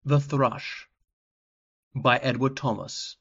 THE THRUSH by Edward Thomas.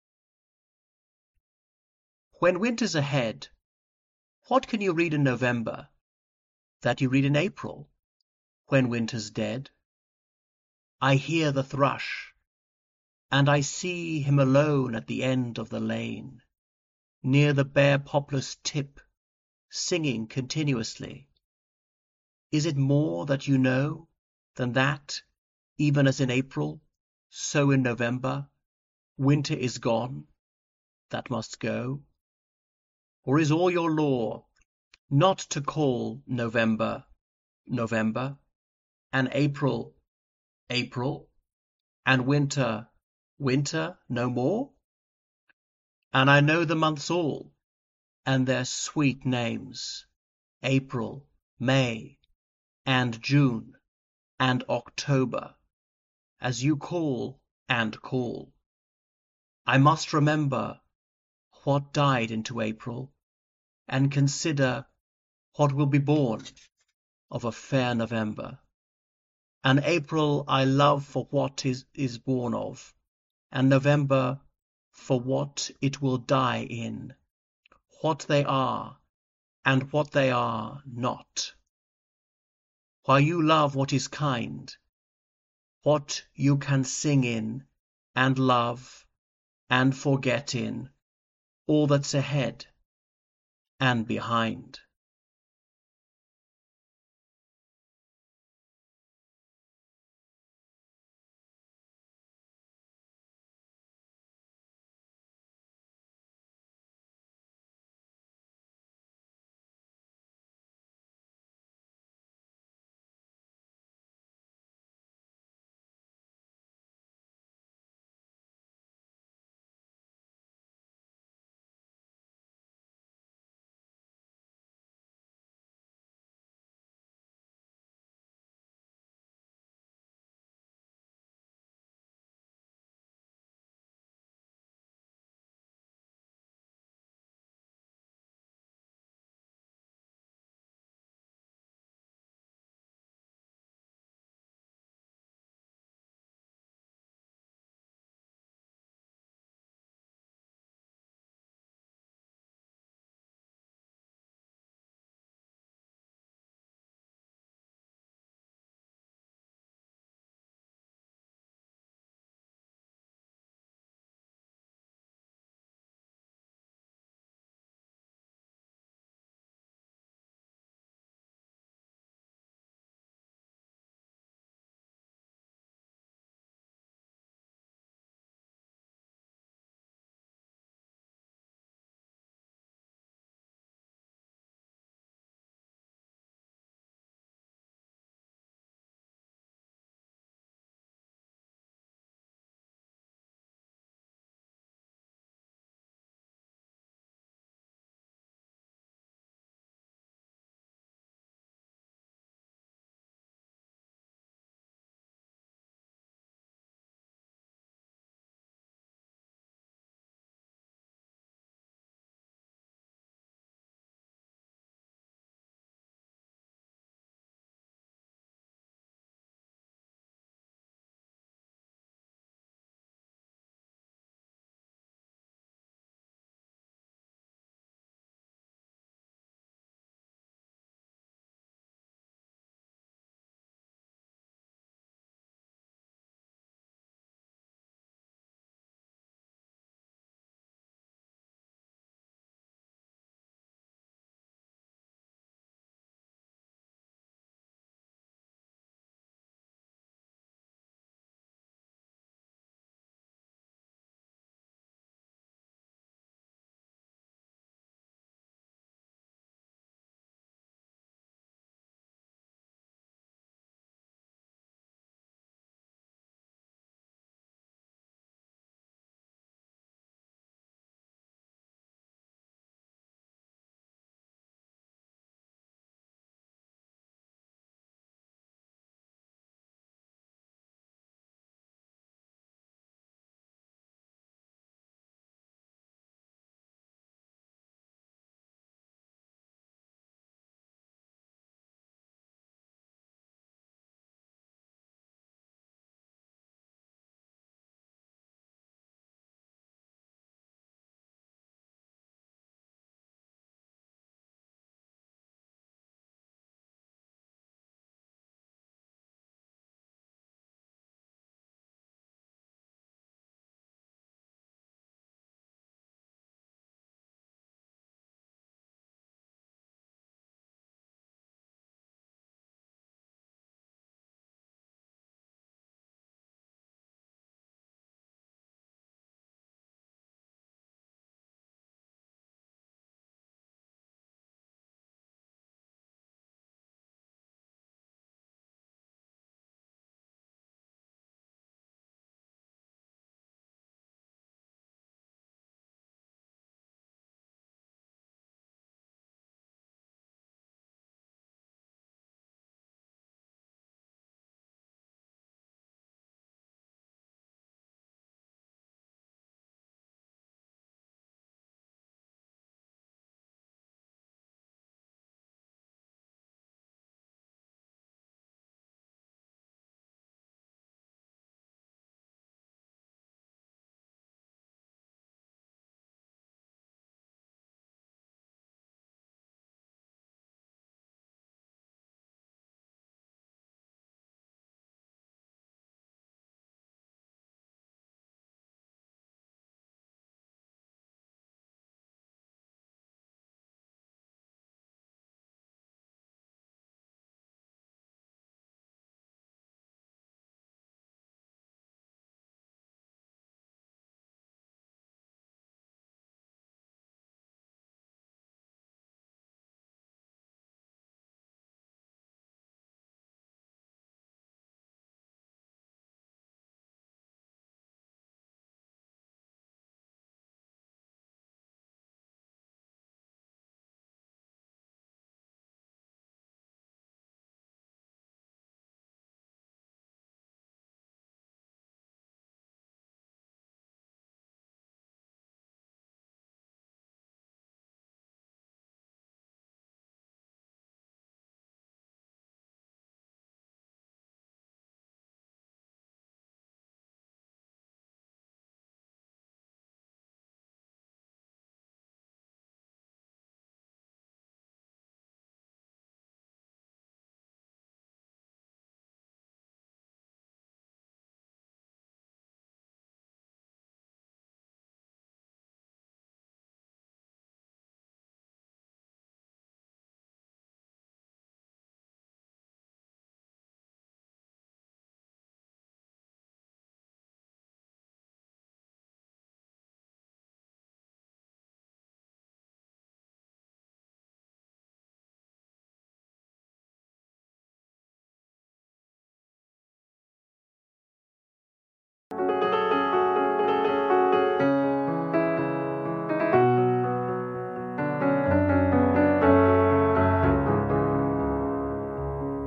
When winter's ahead, what can you read in November that you read in April, when winter's dead? I hear the thrush, and I see him alone at the end of the lane, near the bare poplar's tip, singing continuously. Is it more that you know than that, even as in April, so in November, winter is gone, that must go? Or is all your law not to call November, November, and April, April, and winter, winter no more? And I know the months all, and their sweet names, April, May, and June, and October, as you call and call. I must remember what died into April, and consider what will be born of a fair November. And April I love for what is born of, and November for what it will die in, what they are and what they are not. While you love what is kind, what you can sing in, and love, and forget in, all that's ahead and behind.